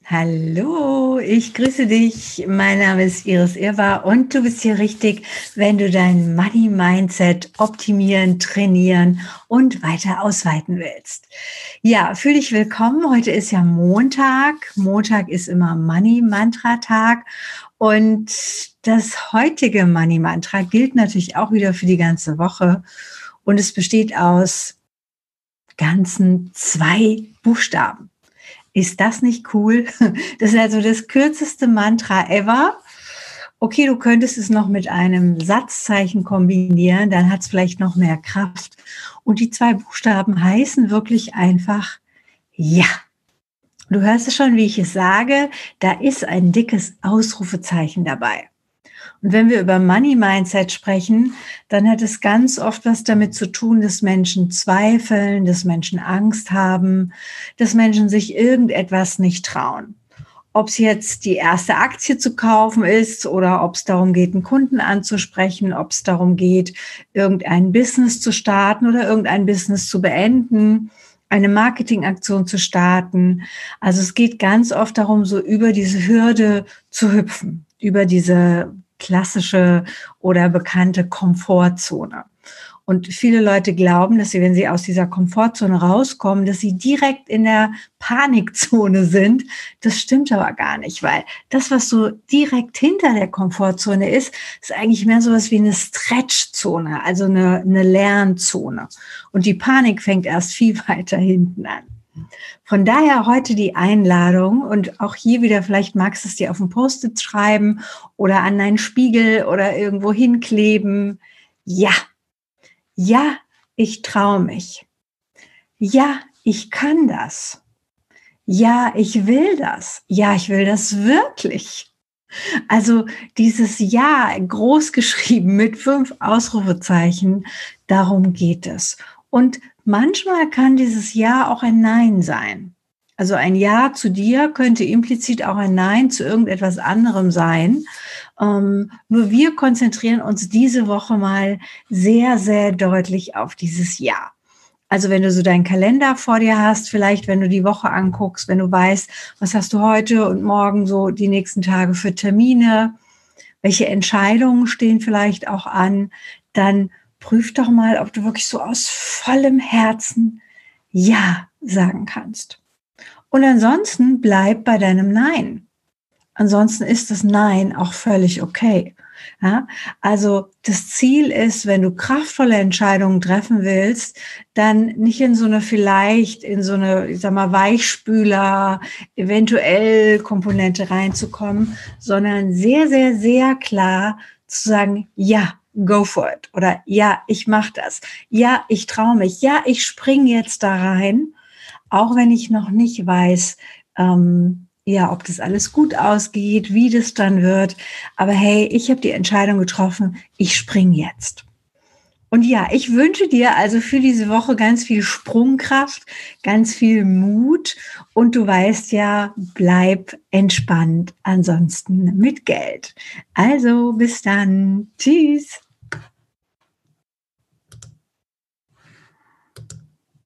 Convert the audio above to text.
Hallo, ich grüße dich. Mein Name ist Iris Irwa und du bist hier richtig, wenn du dein Money Mindset optimieren, trainieren und weiter ausweiten willst. Ja, fühl dich willkommen. Heute ist ja Montag. Montag ist immer Money Mantra Tag und das heutige Money Mantra gilt natürlich auch wieder für die ganze Woche und es besteht aus ganzen 2 Buchstaben. Ist das nicht cool? Das ist also das kürzeste Mantra ever. Okay, du könntest es noch mit einem Satzzeichen kombinieren, dann hat es vielleicht noch mehr Kraft. Und die 2 Buchstaben heißen wirklich einfach ja. Du hörst es schon, wie ich es sage, da ist ein dickes Ausrufezeichen dabei. Und wenn wir über Money Mindset sprechen, dann hat es ganz oft was damit zu tun, dass Menschen zweifeln, dass Menschen Angst haben, dass Menschen sich irgendetwas nicht trauen. Ob es jetzt die erste Aktie zu kaufen ist oder ob es darum geht, einen Kunden anzusprechen, ob es darum geht, irgendein Business zu starten oder irgendein Business zu beenden, eine Marketingaktion zu starten. Also es geht ganz oft darum, so über diese Hürde zu hüpfen, über diese klassische oder bekannte Komfortzone. Und viele Leute glauben, dass sie, wenn sie aus dieser Komfortzone rauskommen, dass sie direkt in der Panikzone sind. Das stimmt aber gar nicht, weil das, was so direkt hinter der Komfortzone ist, ist eigentlich mehr so was wie eine Stretchzone, also eine Lernzone. Und die Panik fängt erst viel weiter hinten an. Von daher heute die Einladung und auch hier wieder, vielleicht magst du es dir auf ein Post-it schreiben oder an deinen Spiegel oder irgendwo hinkleben. Ja, ja, ich traue mich. Ja, ich kann das. Ja, ich will das. Ja, ich will das wirklich. Also dieses Ja groß geschrieben mit 5 Ausrufezeichen, darum geht es. Und manchmal kann dieses Ja auch ein Nein sein. Also ein Ja zu dir könnte implizit auch ein Nein zu irgendetwas anderem sein. Nur wir konzentrieren uns diese Woche mal sehr, sehr deutlich auf dieses Ja. Also wenn du so deinen Kalender vor dir hast, vielleicht wenn du die Woche anguckst, wenn du weißt, was hast du heute und morgen so die nächsten Tage für Termine, welche Entscheidungen stehen vielleicht auch an, dann prüf doch mal, ob du wirklich so aus vollem Herzen Ja sagen kannst. Und ansonsten bleib bei deinem Nein. Ansonsten ist das Nein auch völlig okay. Ja, also das Ziel ist, wenn du kraftvolle Entscheidungen treffen willst, dann nicht in so eine vielleicht, in so eine, ich sag mal, Weichspüler, eventuell Komponente reinzukommen, sondern sehr, sehr, sehr klar zu sagen, ja, go for it. Oder ja, ich mache das. Ja, ich traue mich. Ja, ich springe jetzt da rein, auch wenn ich noch nicht weiß, ja, ob das alles gut ausgeht, wie das dann wird. Aber hey, ich habe die Entscheidung getroffen, ich springe jetzt. Und ja, ich wünsche dir also für diese Woche ganz viel Sprungkraft, ganz viel Mut und du weißt ja, bleib entspannt, ansonsten mit Geld. Also bis dann. Tschüss.